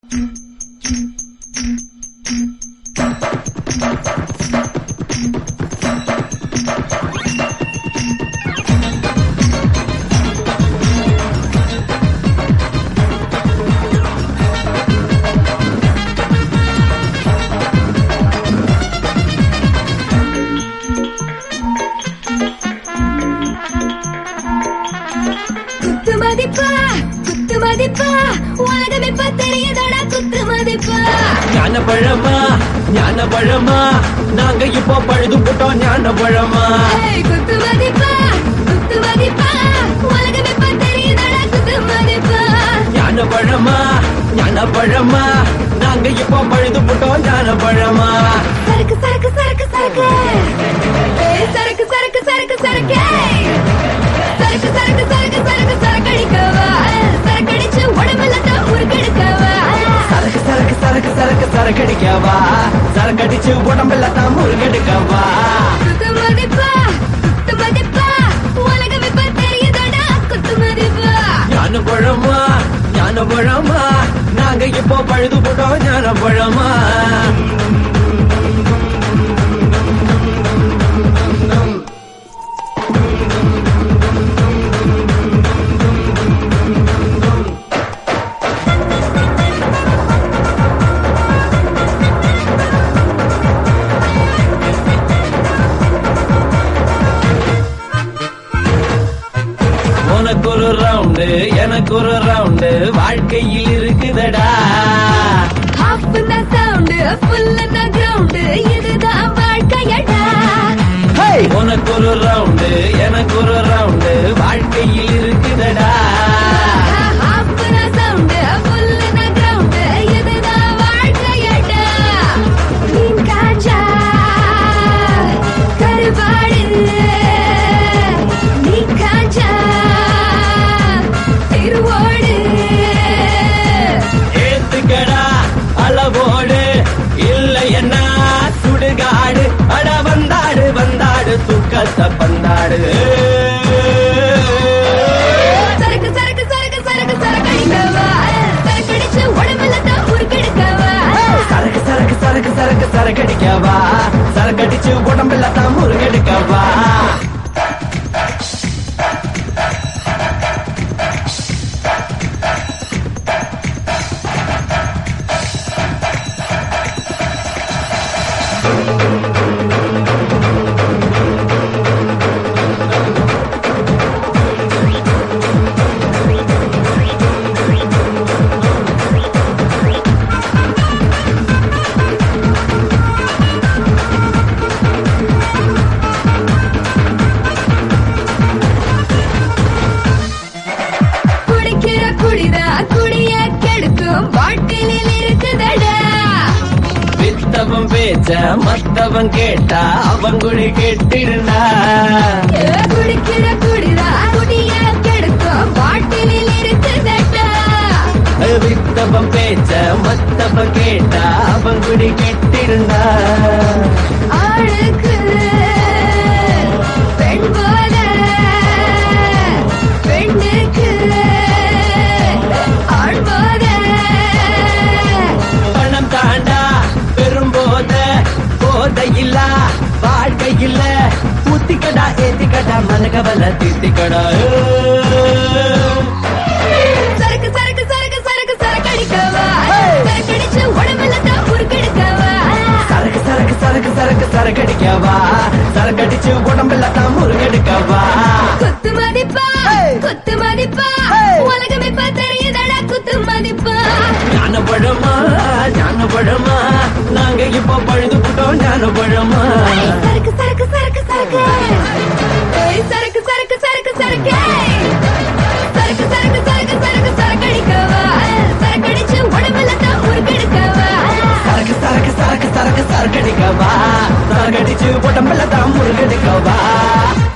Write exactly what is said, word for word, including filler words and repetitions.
ஞான பழமா ஞான பழமா நாங்க இப்போ பழுது போட்டோம் ஞான பழமா குத்து மதிப்பா குத்து மதிப்பா உலகமே தெரியுதடா குத்து மதிப்பா ஞான பழமா ஞான பழமா நாங்க இப்போ பழுது போட்டோம் ஞான பழமா சரக்கு சரக்கு சரக்கு சரக்கு சரக்கு சரக்கு சரக்கு சரக்கு சரக்கு சரக்கு சரக்கு சரக்கு சரக்கடிக்கவா சரக்கடிச்சு உடம்பெல்லாம் முறுக்கெடுக்கவா சரக்கு சரக்கு சரக்கு சரக்கு சரக்கடிக்கவா சரக்கடிச்சு உடம்பெல்லாம் முறுக்கெடுக்கவா குத்து மதிப்பா குத்து மதிப்பா உலகமே தெரியுதடா குத்து மதிப்பா ஞான பழமா ஞான பழமா நாங்க இப்போ பழுது போட்டோம் ஞான பழமா உனக்கு ஒரு ரவுண்டு எனக்கு ஒரு ரவுண்டு வாழ்க்கையில் இருக்குதடா ஹாஃப் தான் சவுண்டு ஃபுல் தான் கிரவுண்டு இதுதான் வாழ்க்கையடா உனக்கு ஒரு ரவுண்டு எனக்கு ஒரு ரவுண்டு வாழ்க்கையில் இருக்குதடா ஹாஃப் தான் சவுண்டு ஃபுல் தான் கிரவுண்டு இதுதான் வாழ்க்கையடா மீன் காஞ்சா கருவாடு நீ காஞ்சா திருவோடு ஏத்துக்கடா அளவோடு இல்லை என்ன சுடுகாடு அட வந்தாடு வந்தாடு துக்கத்தை பந்தாடு சரக்கு சரக்கு சரக்கு சரக்கு சரக்கடிக்கவா சரக்கடிச்சு உடம்பெல்லாம் முறுக்கெடுக்கவா சரக்கு சரக்கு சரக்கு சரக்கு சரக்கடிக்கவா சரக்கடிச்சு உடம்பெல்லாம் முருகெடுக்கவா குடிக்கிற குடிதா குடிய கெடுக்கும் பாட்டிலில் இருக்குதடா வித்தவன் பேச்ச மத்தவன் கேட்டா அவன் குடி கெட்டிருந்தா குடிக்கிற குடிதா குடிய கெடுக்கும் பாட்டிலில் இருக்குதடா வித்தவன் பேச்ச மத்தவன் கேட்டா அவன் குடி கெட்டிருந்தா ஆளுக்கு பெண் போல பெண்ணுக்கு ஆள் போல பணம் தாண்டா பெரும்போத போத இல்ல வாழ்க்கை இல்ல ஊத்திக்கடா ஏத்திக்கடா மனகவல தீத்திக்கடா சரக்கு சரக்கு சரக்கு சரக்கு சரக்கடிக்கவா சரக்கடிச்சு உடம்பெல்லாம் முறுக்கெடுக்கவா சரக்கு சரக்கு சரக்கு சரக்கு சரக்கடிக்கவா சரக்கடிச்சு உடம்பெல்லாம் முருகெடுக்கவா குத்து மதிப்பா குத்து மதிப்பா உலகமே தெரியுதடா குத்து மதிப்பா ஞான பழமா ஞான பழமா நாங்க இப்போ பழுது போட்டோம் ஞான பழமா சரக்கு சரக்கு சரக்கு சரக்கு ஏய், சரக்கு சரக்கு சரக்கு சரக்கு சரக்கு சரக்கு சரக்கு சரக்கு சரக்கடிக்கவா சரக்கடிச்சு உடம்பெல்லாம் முறுக்கெடுக்கவா சரக்கு சரக்கு சரக்கு சரக்கு சரக்கடிக்கவா சரக்கடிச்சு உடம்பெல்லாம் முருகெடுக்கவா